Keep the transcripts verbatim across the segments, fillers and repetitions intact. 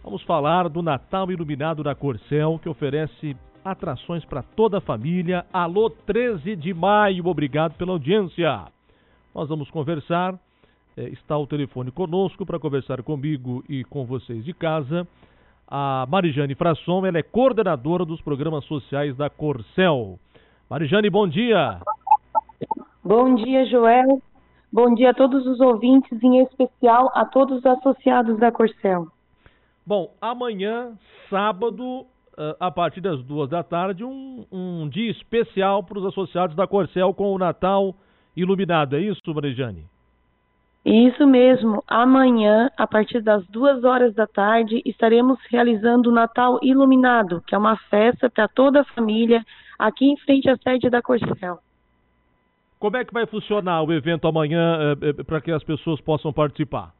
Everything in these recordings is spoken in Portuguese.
Vamos falar do Natal Iluminado da Corcel, que oferece atrações para toda a família. Alô, treze de maio, obrigado pela audiência. Nós vamos conversar, é, está o telefone conosco para conversar comigo e com vocês de casa. A Marijane Frasson, ela é coordenadora dos programas sociais da Corcel. Marijane, bom dia. Bom dia, Joel. Bom dia a todos os ouvintes, em especial a todos os associados da Corcel. Bom, amanhã, sábado, a partir das duas da tarde, um, um dia especial para os associados da Corcel com o Natal Iluminado. É isso, Marijane? Isso mesmo. Amanhã, a partir das duas horas da tarde, estaremos realizando o Natal Iluminado, que é uma festa para toda a família, aqui em frente à sede da Corcel. Como é que vai funcionar o evento amanhã eh, eh, para que as pessoas possam participar?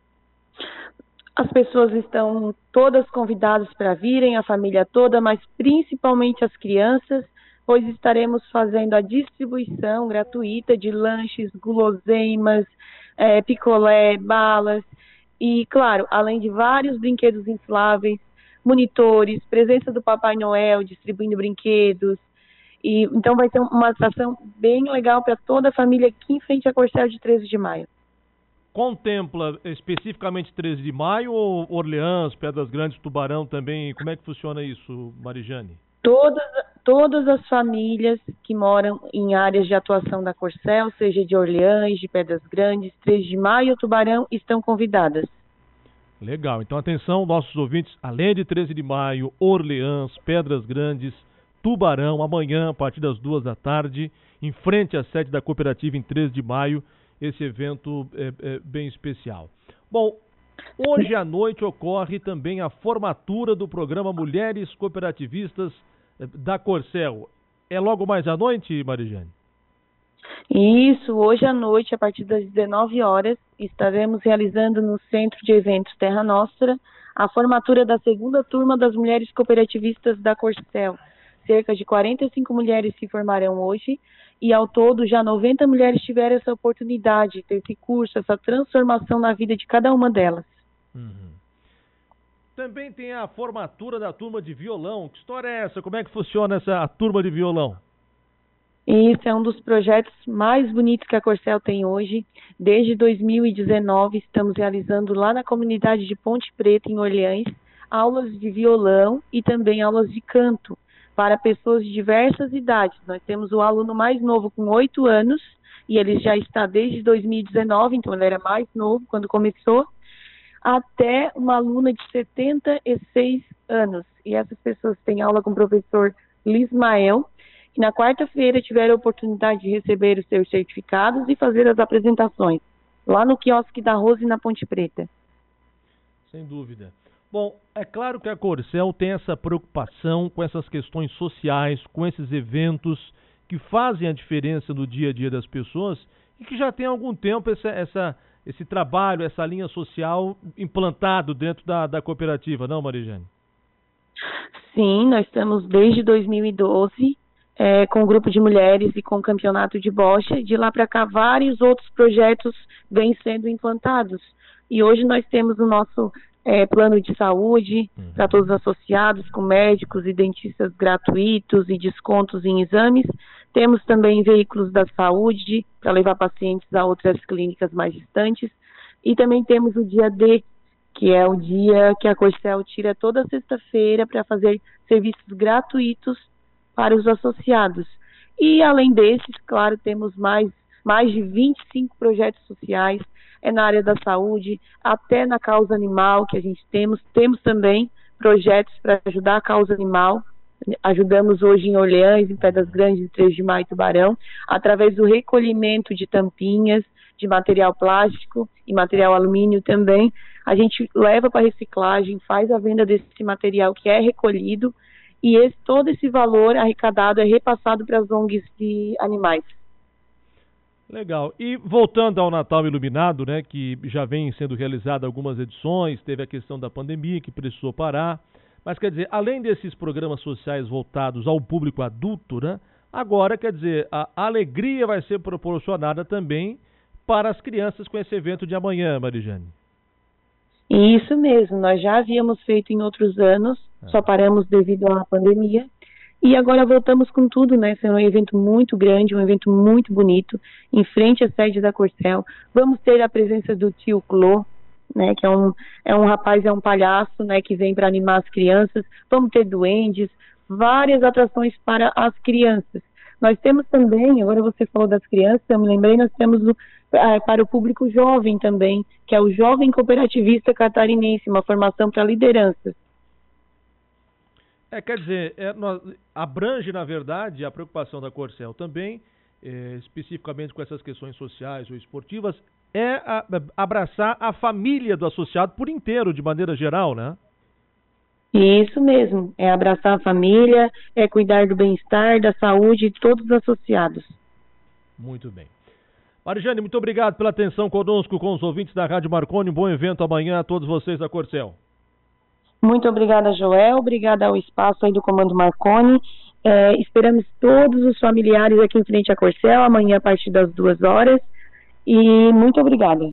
As pessoas estão todas convidadas para virem, a família toda, mas principalmente as crianças, pois estaremos fazendo a distribuição gratuita de lanches, guloseimas, é, picolé, balas e, claro, além de vários brinquedos infláveis, monitores, presença do Papai Noel distribuindo brinquedos. E, então vai ser uma atração bem legal para toda a família aqui em frente à Corcel de treze de maio. Contempla especificamente treze de maio ou Orleans, Pedras Grandes, Tubarão também? Como é que funciona isso, Marijane? Todas, todas as famílias que moram em áreas de atuação da Corcel, seja de Orleans, de Pedras Grandes, treze de maio, Tubarão, estão convidadas. Legal. Então, atenção, nossos ouvintes, além de treze de maio, Orleans, Pedras Grandes, Tubarão, amanhã, a partir das duas da tarde, em frente à sede da cooperativa em treze de maio, esse evento é, é bem especial. Bom, hoje à noite ocorre também a formatura do programa Mulheres Cooperativistas da Corcel. É logo mais à noite, Marijane? Isso, hoje à noite, a partir das dezenove horas, estaremos realizando no Centro de Eventos Terra Nostra a formatura da segunda turma das Mulheres Cooperativistas da Corcel. Cerca de quarenta e cinco mulheres se formarão hoje e, ao todo, já noventa mulheres tiveram essa oportunidade, esse curso, essa transformação na vida de cada uma delas. Uhum. Também tem a formatura da turma de violão. Que história é essa? Como é que funciona essa a turma de violão? Esse é um dos projetos mais bonitos que a Corcel tem hoje. Desde dois mil e dezenove, estamos realizando lá na comunidade de Ponte Preta, em Orleans, aulas de violão e também aulas de canto para pessoas de diversas idades. Nós temos o aluno mais novo com oito anos, e ele já está desde dois mil e dezenove, então ele era mais novo quando começou, até uma aluna de setenta e seis anos. E essas pessoas têm aula com o professor Lismael, e na quarta-feira tiveram a oportunidade de receber os seus certificados e fazer as apresentações, lá no quiosque da Rose, na Ponte Preta. Sem dúvida. Bom, é claro que a Corcel tem essa preocupação com essas questões sociais, com esses eventos que fazem a diferença no dia a dia das pessoas e que já tem algum tempo essa, essa, esse trabalho, essa linha social implantado dentro da, da cooperativa, não, Marijane? Sim, nós estamos desde dois mil e doze é, com o grupo de mulheres e com o campeonato de bocha. De lá para cá, vários outros projetos vêm sendo implantados. E hoje nós temos o nosso É, plano de saúde uhum. para todos os associados, com médicos e dentistas gratuitos e descontos em exames. Temos também veículos da saúde para levar pacientes a outras clínicas mais distantes. E também temos o dia D, que é o dia que a Corcel tira toda sexta-feira para fazer serviços gratuitos para os associados. E além desses, claro, temos mais, mais de vinte e cinco projetos sociais. É na área da saúde, até na causa animal que a gente temos. Temos também projetos para ajudar a causa animal. Ajudamos hoje em Orleans, em Pedras Grandes, em treze de maio, Tubarão, através do recolhimento de tampinhas, de material plástico e material alumínio também. A gente leva para reciclagem, faz a venda desse material que é recolhido e esse, todo esse valor arrecadado é repassado para as O N Gs de animais. Legal. E voltando ao Natal Iluminado, né, que já vem sendo realizado algumas edições, teve a questão da pandemia que precisou parar, mas quer dizer, além desses programas sociais voltados ao público adulto, né, agora, quer dizer, a alegria vai ser proporcionada também para as crianças com esse evento de amanhã, Marijane. Isso mesmo, nós já havíamos feito em outros anos, é. só paramos devido à pandemia, e agora voltamos com tudo, né? Será um evento muito grande, um evento muito bonito, em frente à sede da Corcel. Vamos ter a presença do tio Clô, né? Que é um, é um rapaz, é um palhaço, né? Que vem para animar as crianças. Vamos ter duendes, várias atrações para as crianças. Nós temos também, agora você falou das crianças, eu me lembrei, nós temos o, é, para o público jovem também, que é o Jovem Cooperativista Catarinense, uma formação para lideranças. É, quer dizer, é, nós, abrange, na verdade, a preocupação da Corcel também, é, especificamente com essas questões sociais ou esportivas, é a, abraçar a família do associado por inteiro, de maneira geral, né? Isso mesmo, é abraçar a família, é cuidar do bem-estar, da saúde de todos os associados. Muito bem. Marijane, muito obrigado pela atenção conosco, com os ouvintes da Rádio Marconi. Um bom evento amanhã a todos vocês da Corcel. Muito obrigada, Joel. Obrigada ao espaço aí do Comando Marconi. É, esperamos todos os familiares aqui em frente à Corcel, amanhã a partir das duas horas. E muito obrigada.